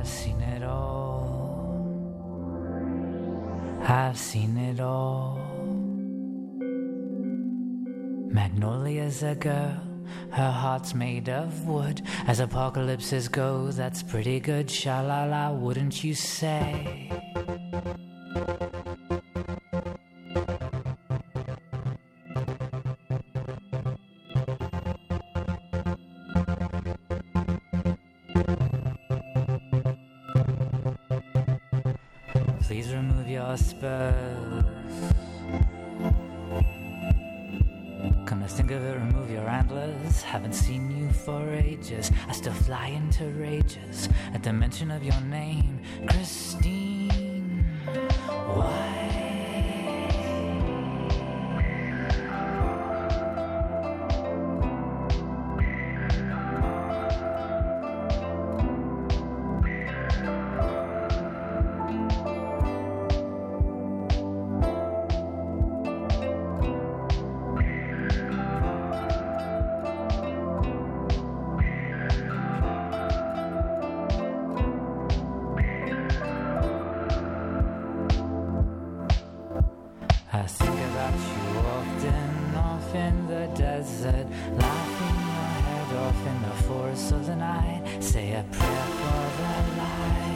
I've seen it all. I've seen it all. Magnolia's a girl, her heart's made of wood. As apocalypses go, that's pretty good. Sha-la-la, wouldn't you say? Please remove your spurs. Come to think of it, remove your antlers. Haven't seen you for ages. I still fly into rages at the mention of your name, Christine. Why? I think about you often, off in the desert, laughing your head off in the forest of the night. Say a prayer for the light.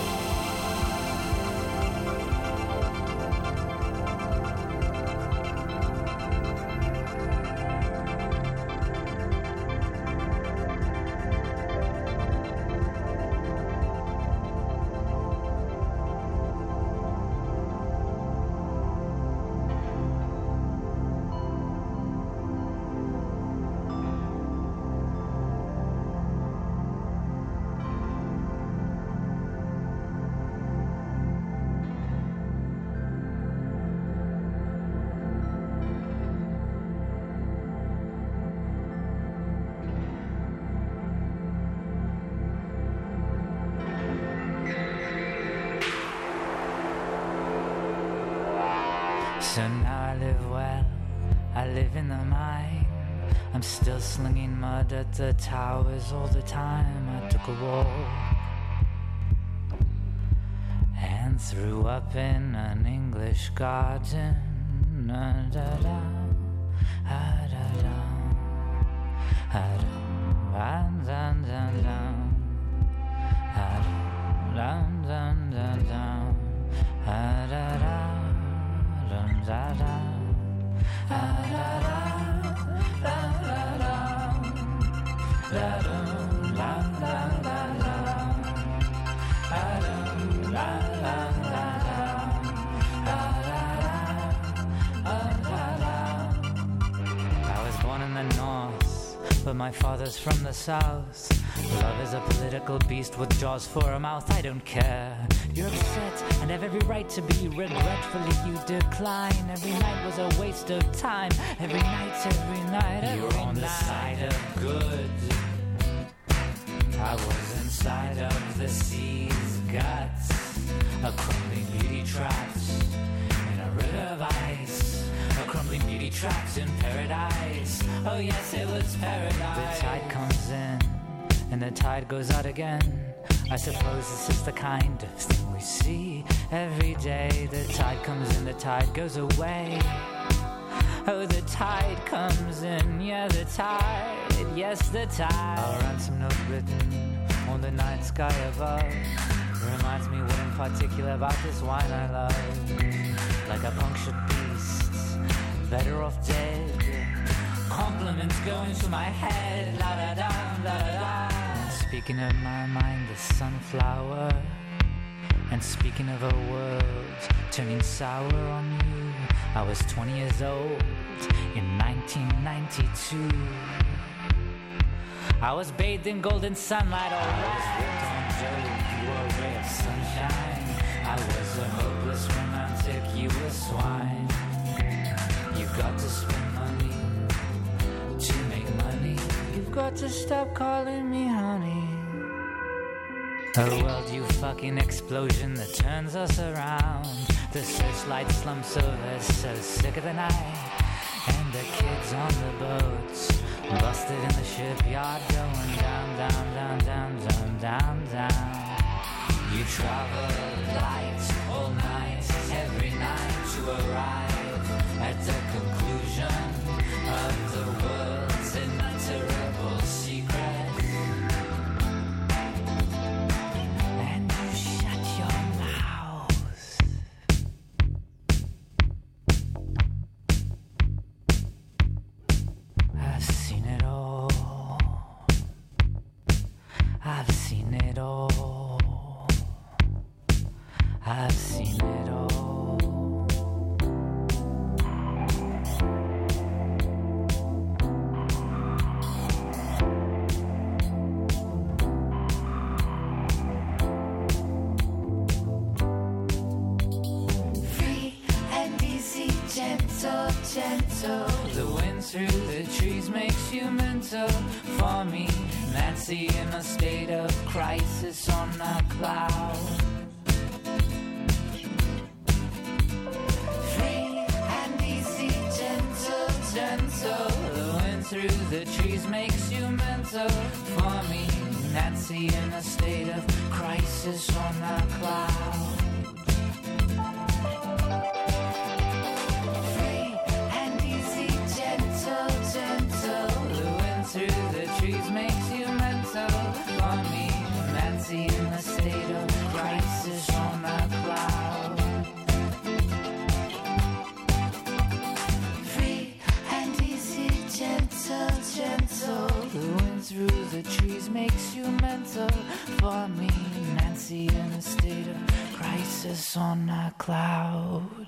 So now I live well, I live in the mine. I'm still slinging mud at the towers all the time. I took a roll and threw up in an English garden. Da-da-da, da-da-da, da-da-da, da-da-da, da-da-da. Da da I was born in the north, but my father's from the south. Love is a political beast with jaws for a mouth. I don't care. You're upset and have every right to be. Regretfully you decline. Every night was a waste of time. Every night, every night. You're on the side of good. I was inside of the sea's guts. A crumbling beauty trapped in a river of ice. A crumbling beauty trapped in paradise. Oh yes, it was paradise. The tide comes in and the tide goes out again. I suppose this is the kind of thing we see every day. The tide comes in, the tide goes away. Oh, the tide comes in, yeah, the tide, yes, the tide. Our ransom note written on the night sky above reminds me what in particular about this wine I love. Like a punctured beast, better off dead. Compliments go into my head, la da da, la da da. Speaking of my mind, the sunflower. And speaking of a world turning sour on you, I was 20 years old in 1992. I was bathed in golden sunlight, always ripped on Joe. You were a ray of sunshine. I was a hopeless romantic, you were swine. You've got to spend money to make money. You've got to stop calling me honey. Oh, world, you fucking explosion that turns us around. The searchlight slumps over, so sick of the night. And the kids on the boats, busted in the shipyard, going down, down, down, down, down, down, down. We traveled light all night, every night to arrive at the conclusion of the world's inutterable secret. And you shut your mouth. I've seen it all. I've seen it all. I've seen it all. Free and easy, gentle, gentle. The wind through the trees makes you mental. For me, Nancy, in a state of crisis on a cloud. Gentle, the wind through the trees makes you mental. For me, Nancy, in a state of crisis on a cloud. Free and easy, gentle, gentle. The wind through the trees makes you mental. For me, Nancy, in a state of crisis on a cloud. Gentle, gentle. The wind through the trees makes you mental. For me, Nancy, in a state of crisis on a cloud.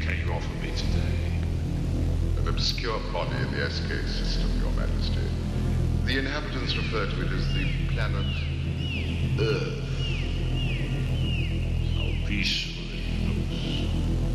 can you offer me today? An obscure body in the SK system, Your Majesty. The inhabitants refer to it as the planet Earth. How peaceful it looks.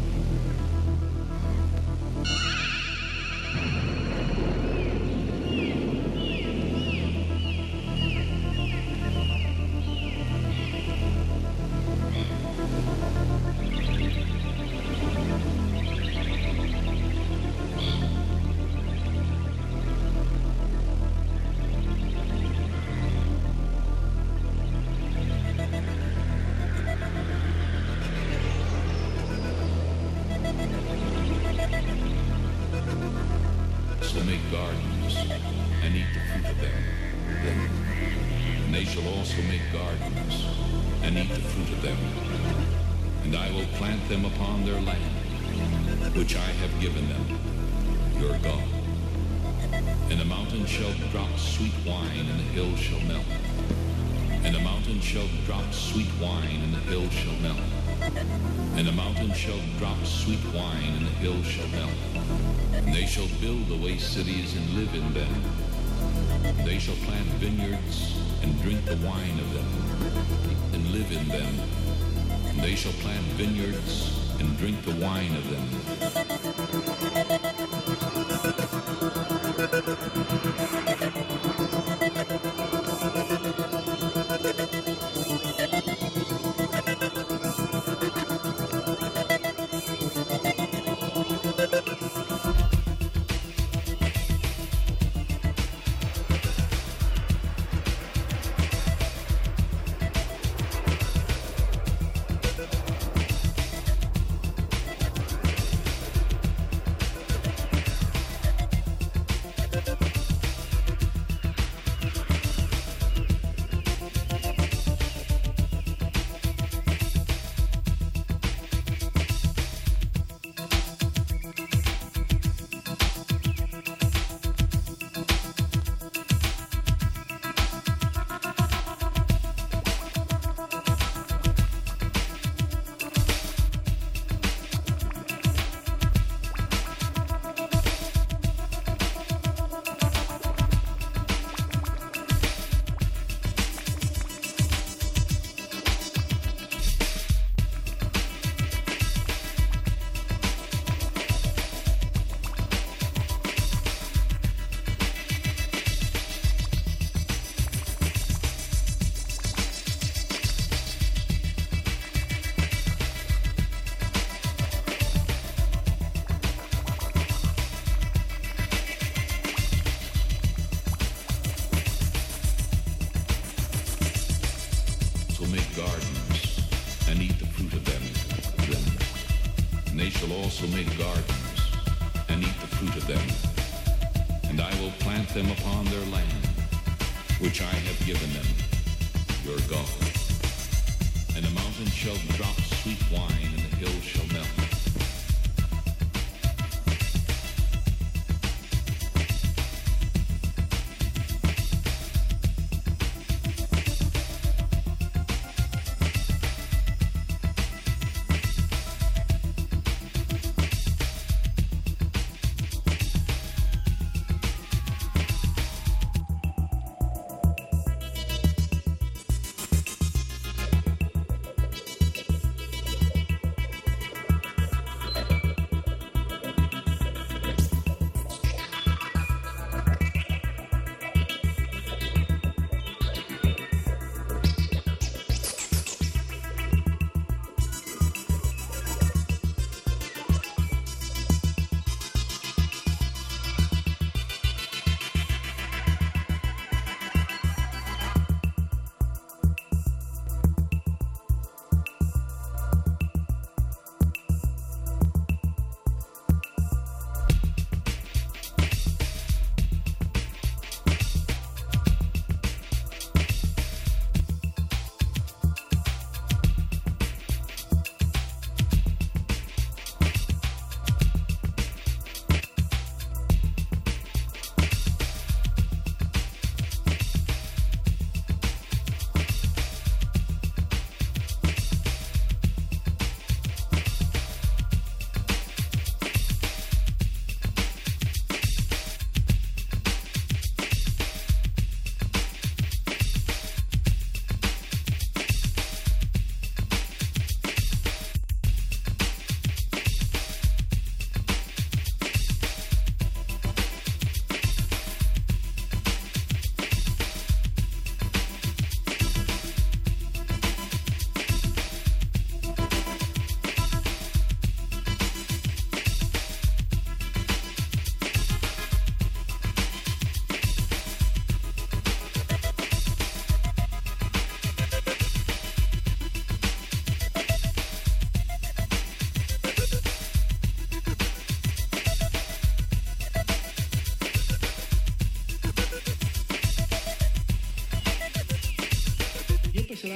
Which I have given them, your God. And the mountain shall drop sweet wine, and the hill shall melt. And the mountain shall drop sweet wine, and the hill shall melt. And the mountain shall drop sweet wine, and the hill shall melt. And they shall build the waste cities and live in them. And they shall plant vineyards and drink the wine of them, and live in them. And they shall plant vineyards and drink the wine of them. Also make gardens and eat the fruit of them, and I will plant them upon their land, which I have given them, your God. And the mountain shall drop sweet wine, and the hill shall melt.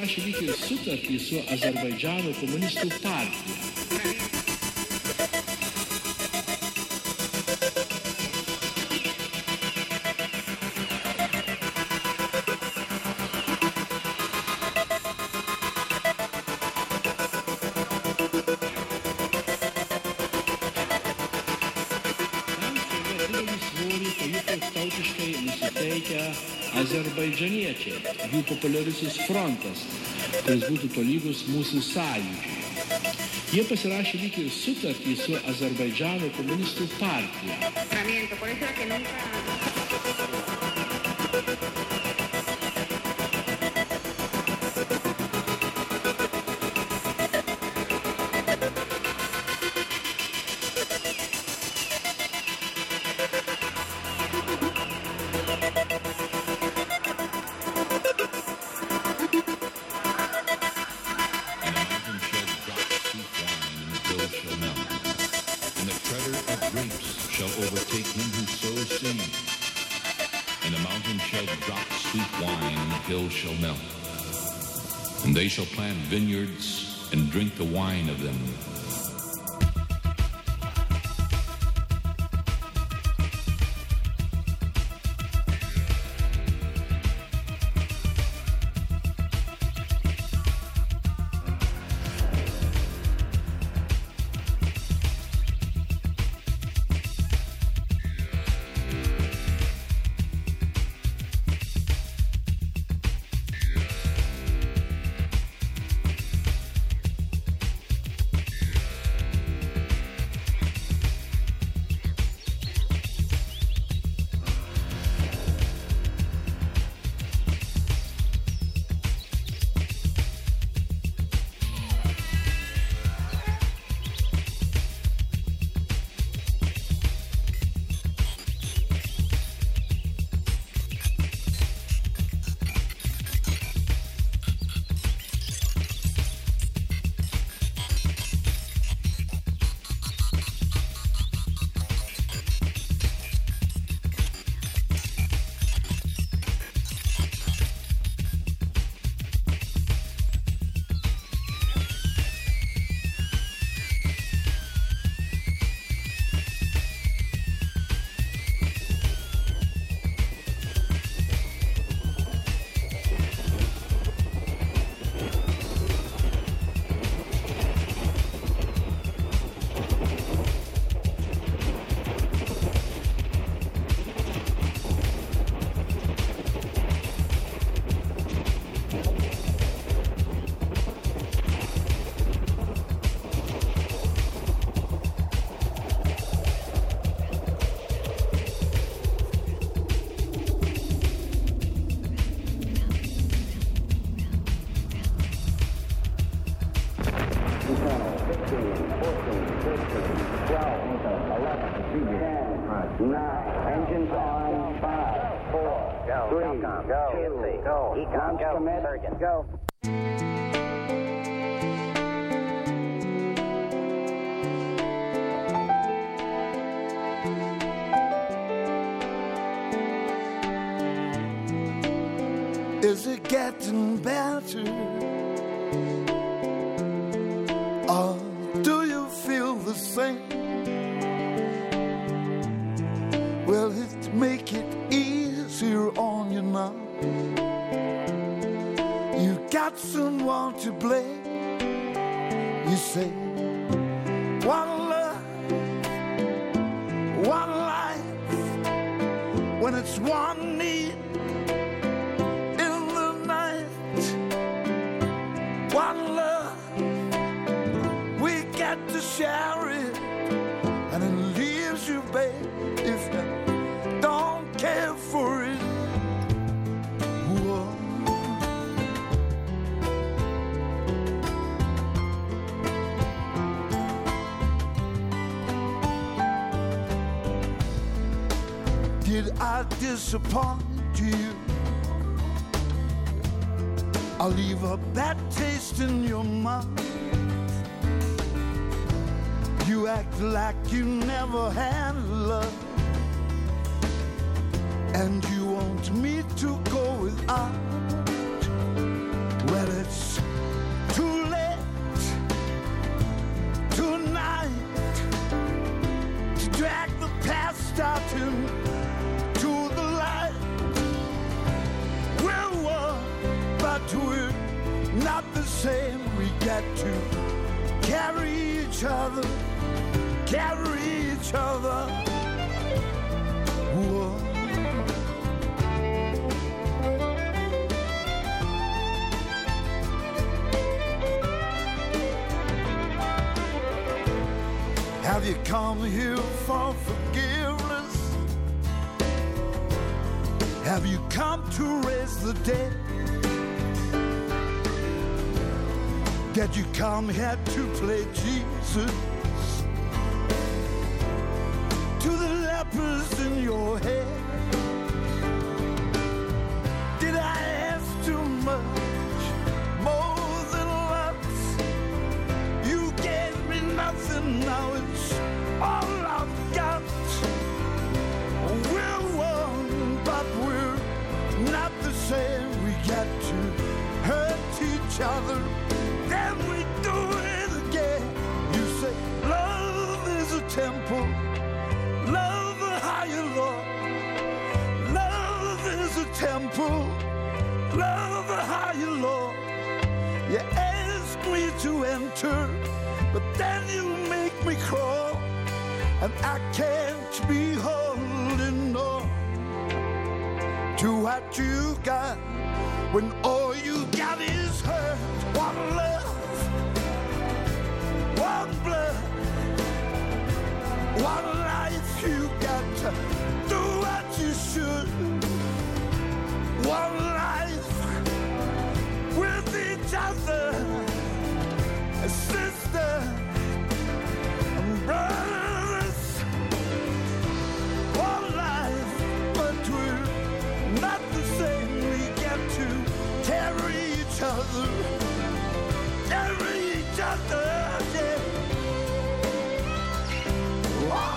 pasirašė lyg ir sutartį su Azerbaidžano komunistų partija. Azerbaidžaniečiai, jų populiarusis frontas, kuris būtų tolygus mūsų sąjūdžiui. Jie pasirašė lyg ir sutartį su Azerbaidžano komunistų partija. Shall melt, and they shall plant vineyards and drink the wine of them. Go. Is it getting better? Or do you feel the same? Will it make it easier on you now? You got someone to blame. You say, one love, one life, when it's one need in the night. One love, we got to share it, and it leaves you, babe, if you don't care for it. Whoa. Did I disappoint you? I'll leave a bad taste in your mouth. You act like you never had love, and you want me to go without. Well, it's too late tonight to drag the past out into the light. We're one, but we're not the same. We got to carry each other, carry each other. Whoa. Have you come here for forgiveness? Have you come to raise the dead? Did you come here to play Jesus to the lepers in your head? Did I ask too much, more than once? You gave me nothing, now it's all I've got. We're one, but we're not the same. We got to hurt each other, then we do it again. You say love is a temple, love a higher Lord. Love is a temple, love a higher Lord. You ask me to enter, but then you make me crawl, and I can't be holding on to what you got when all you got is hurt. One love, one blood, one life. You got to do what you should. One life with each other, a sister and brothers. One life, but we're not the same. We get to carry each other, carry each other, yeah. Wow.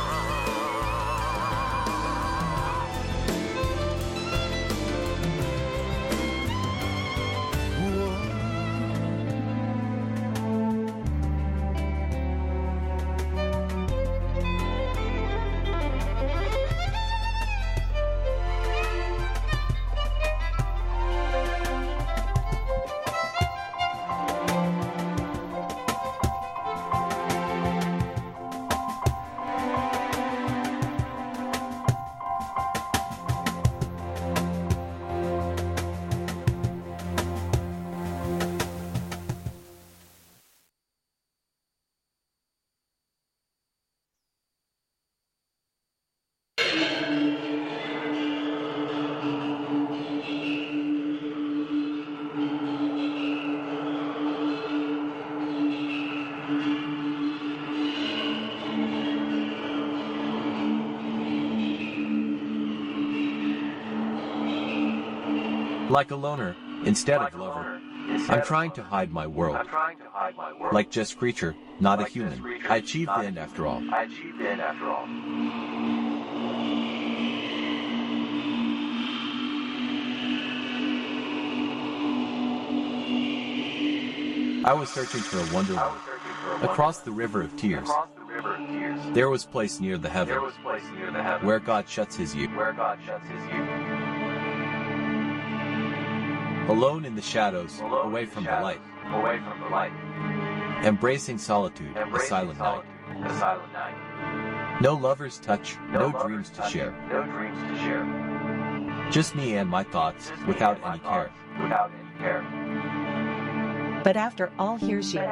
Like a loner, instead of lover. I'm trying to hide my world. Like just creature, not a human. I achieved the end after all. I was searching for a wonderland across the river of tears. There was a place near the heaven where God shuts his youth. Alone in the shadows, away from the light, embracing solitude, a silent night. No lover's touch, no dreams to share. Just me and my thoughts, without any care. But after all, here's you.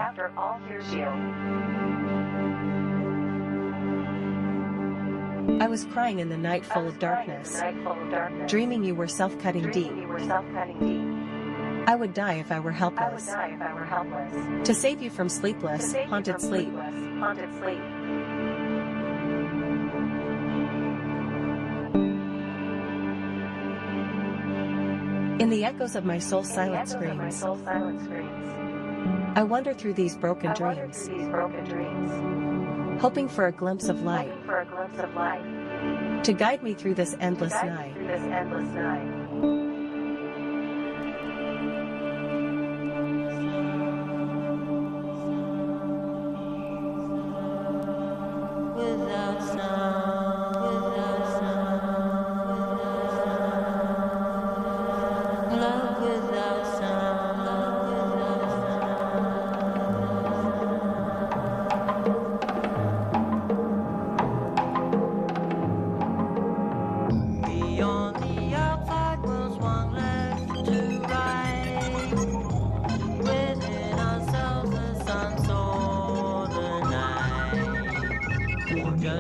I was crying in the night full of darkness, dreaming you were self-cutting deep. I would die if I were helpless. To save you from sleepless, haunted sleep. In the echoes of my soul's silent screams, I wander through these broken dreams, hoping for a glimpse of light to guide me through this endless night.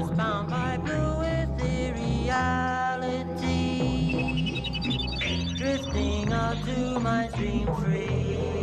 was bound by blue ethereality, drifting out to my dream free.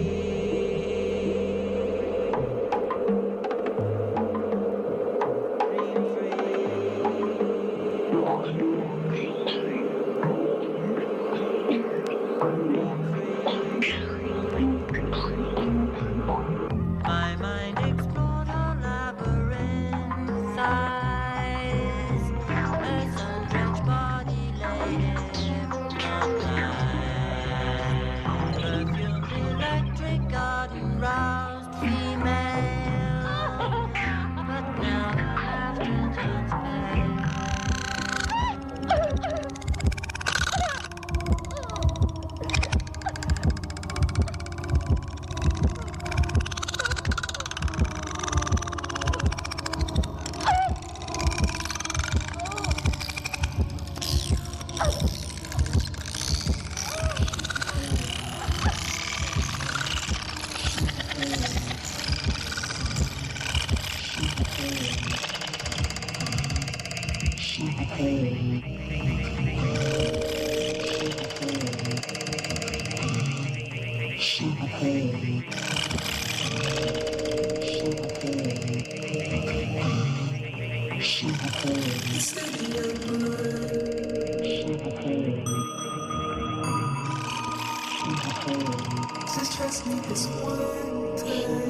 Just trust me this one time.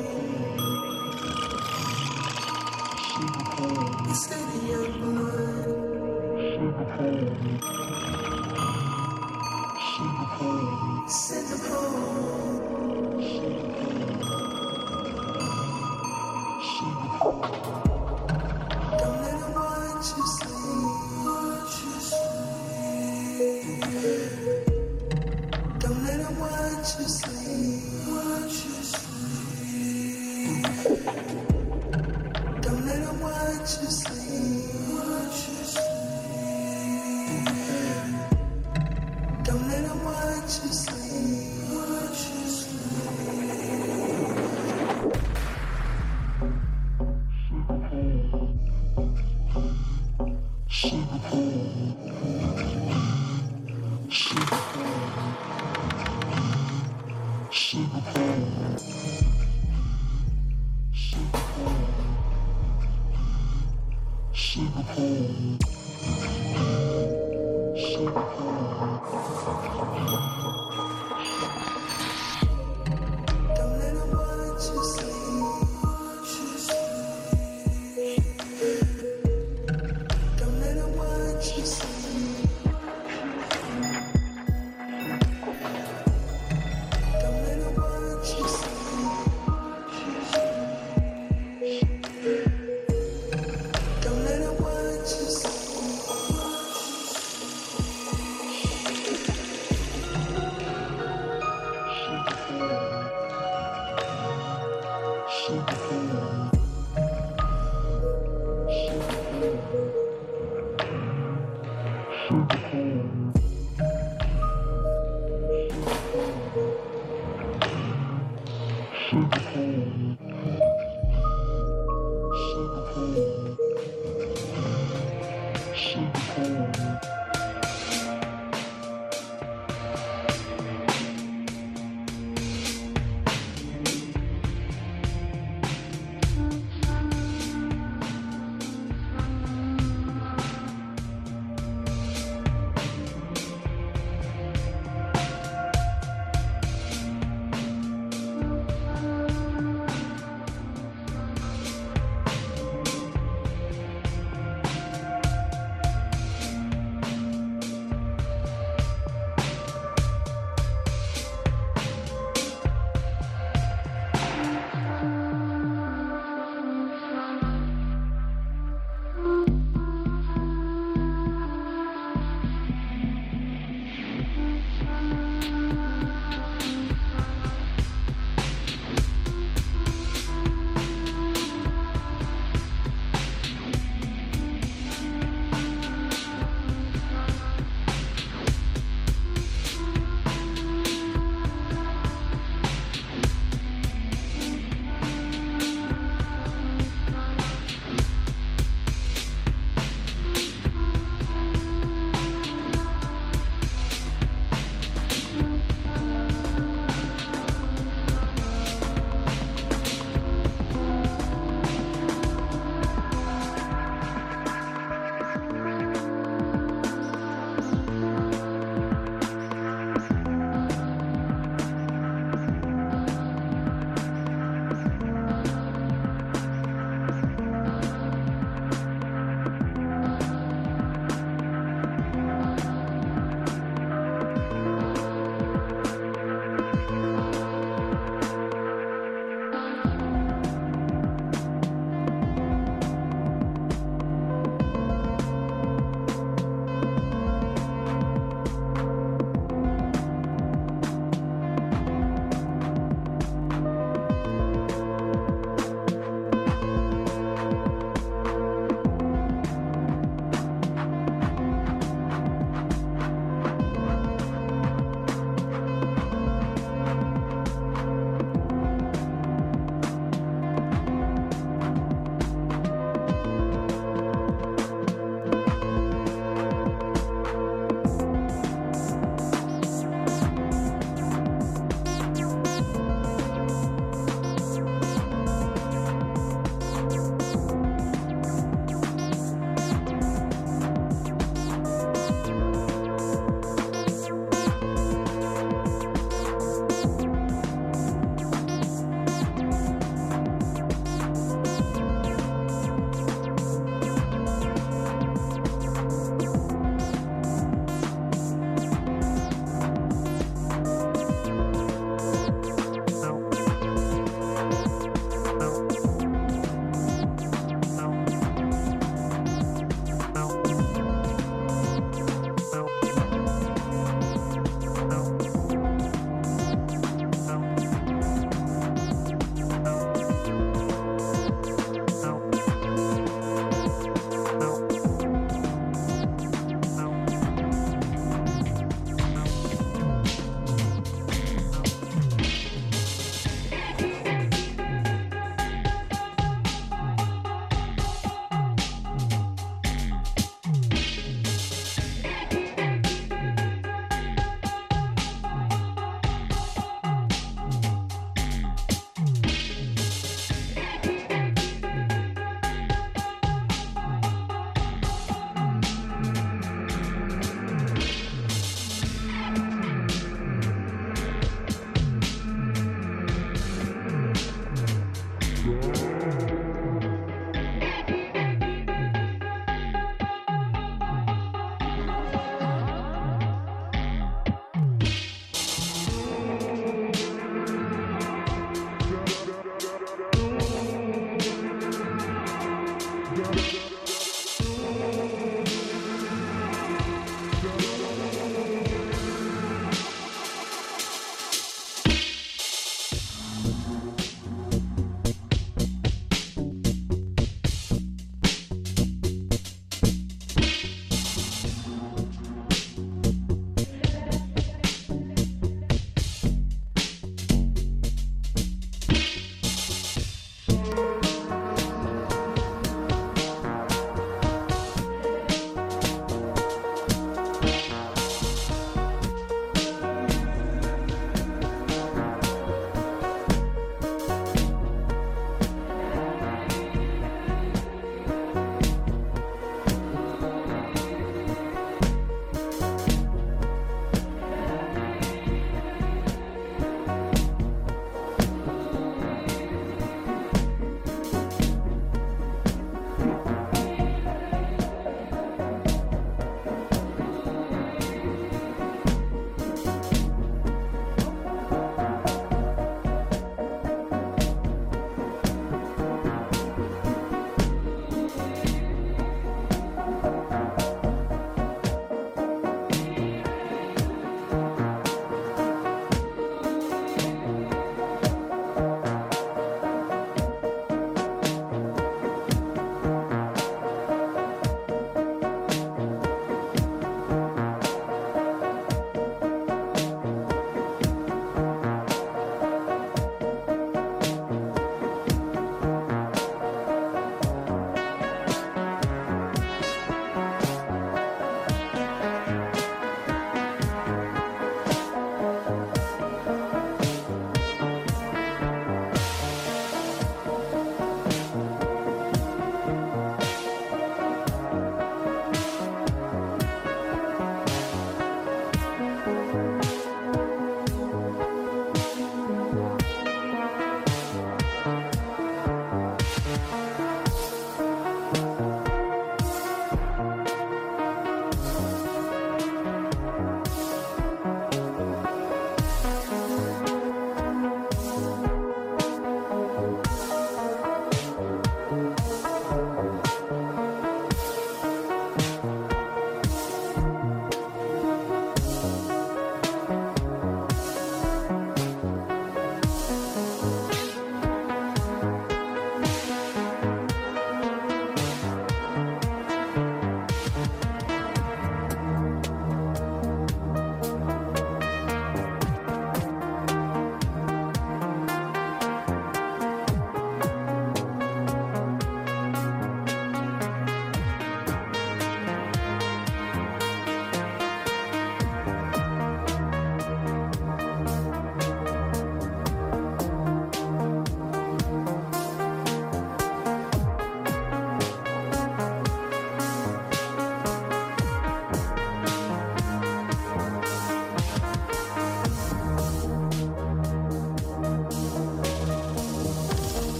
Steady your mind. Send them home. Don't let them watch you sleep. Don't let them watch you sleep. Don't let them watch you sleep. Don't let them watch you sleep.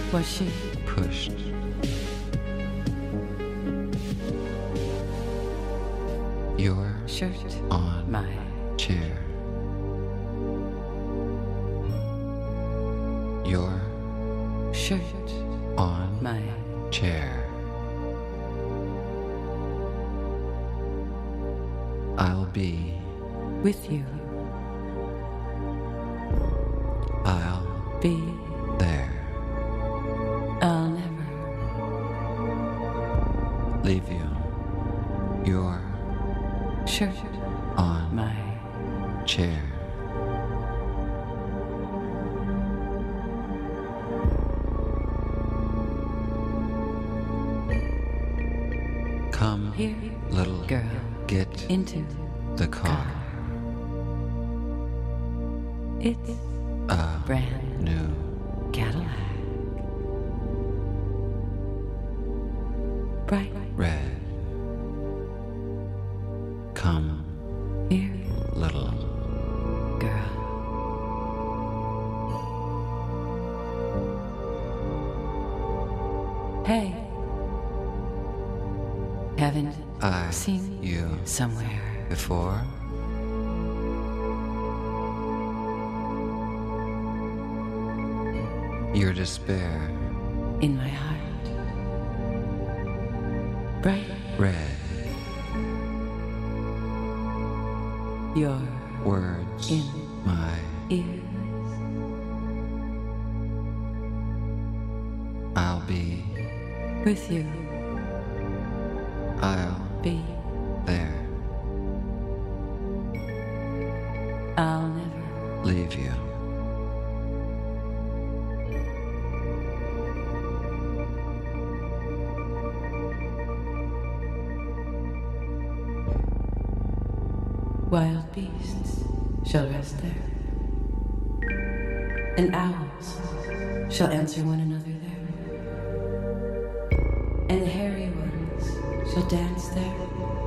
Was she pushed? Your shirt on my chair. Your shirt on my chair. I'll be with you. I'll Be there. I'll never Leave you. Your shirt on my chair. Come, here, little girl, get into the car. It's A brand new Cadillac. Bright red. Come, here, little girl. Hey, haven't I seen you somewhere before? Your despair, in my heart. Bright red. your Words, in my ears. I'll be, With you, I'll be. there. I'll never Leave you. Wild beasts shall rest there, and owls shall answer one another there, and the hairy ones shall dance there,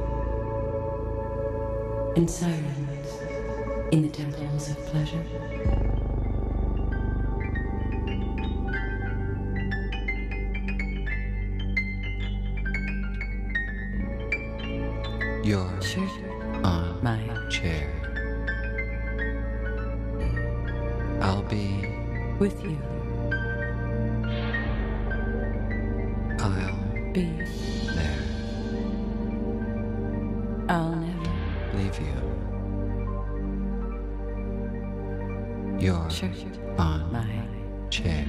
and sirens in the temples of pleasure. Your Shirt on my chair. I'll be, with you, I'll be. there. I'll never Leave you. Your shirt on my chair.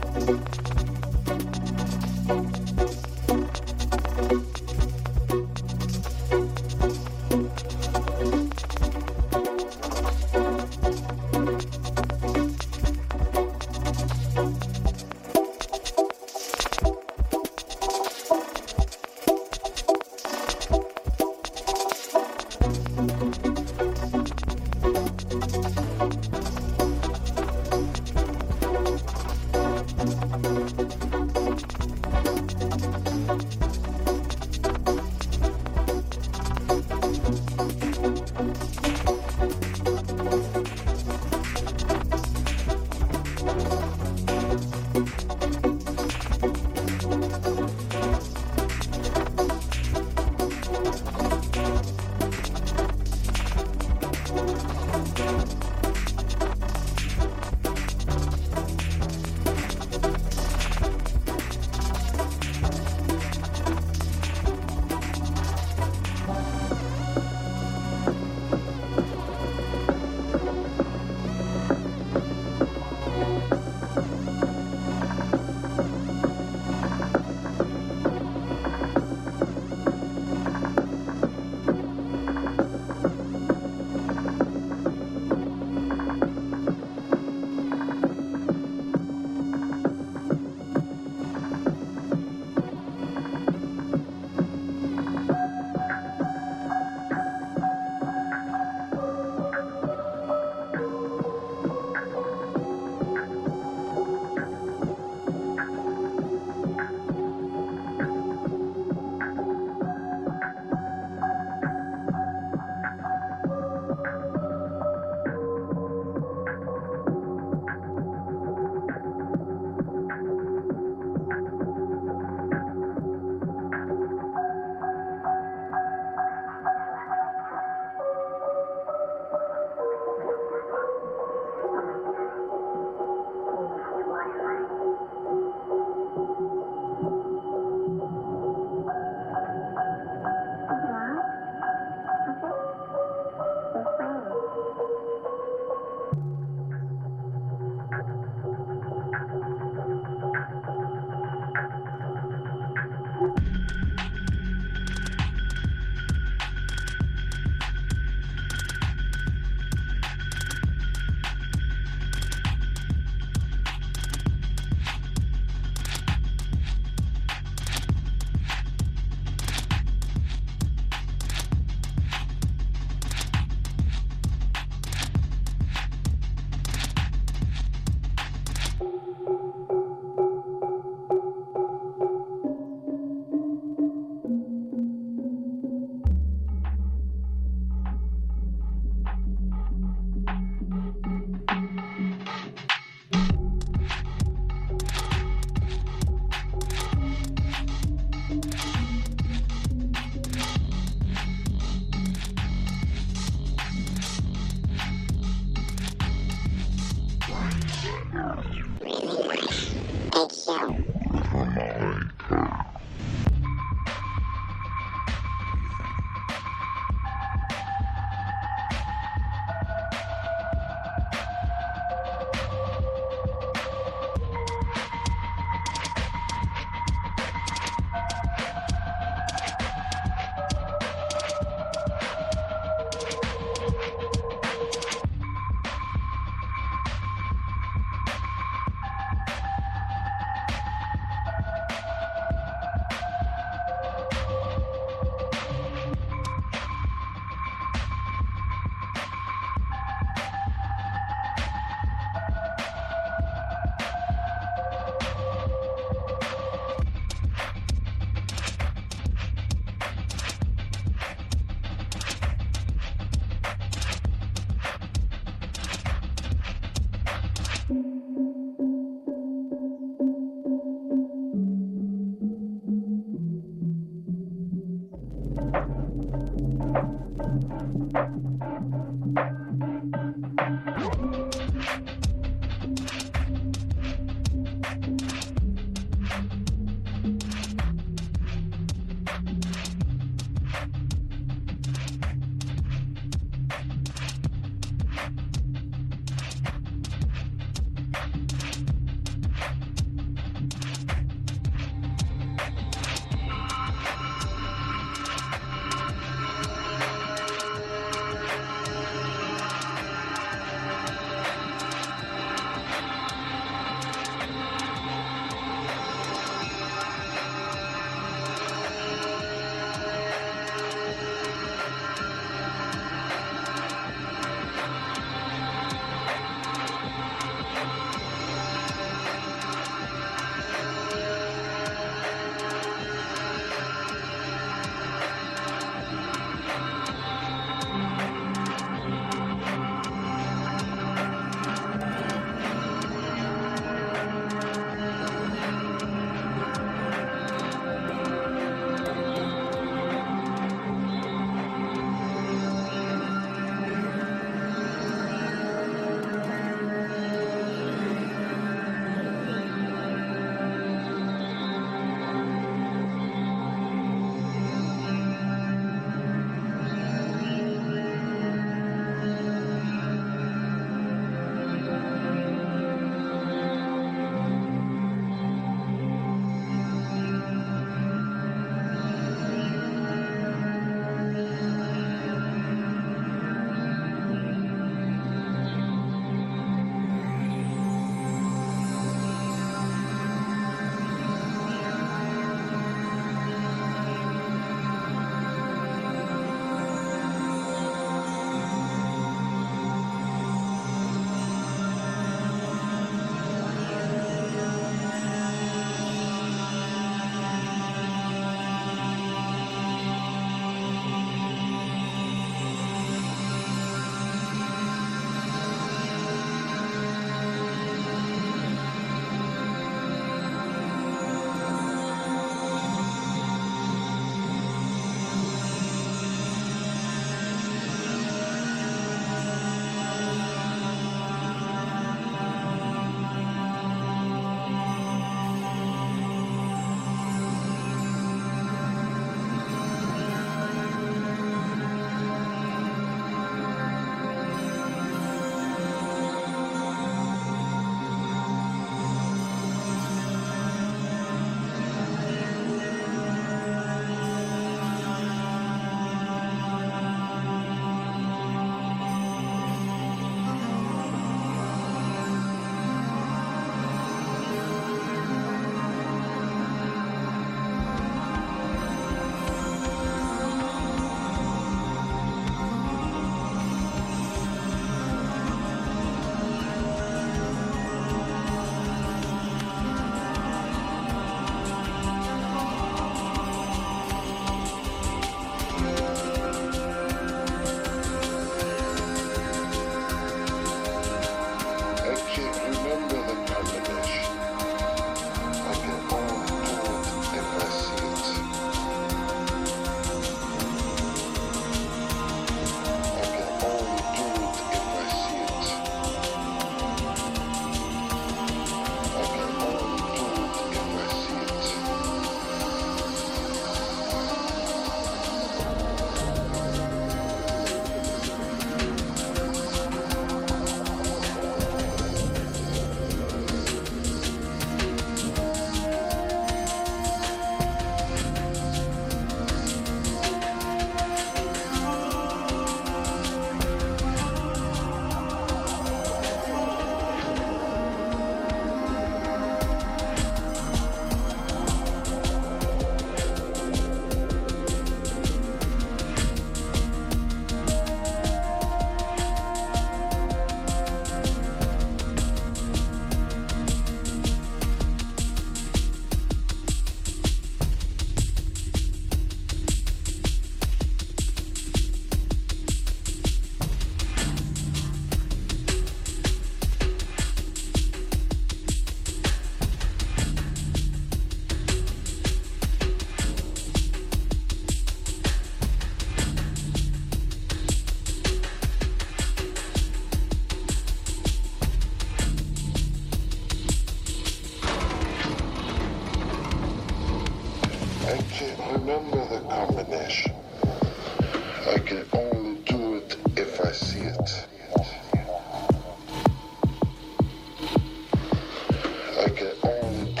remember the combination. I can only do it if I see it. I can only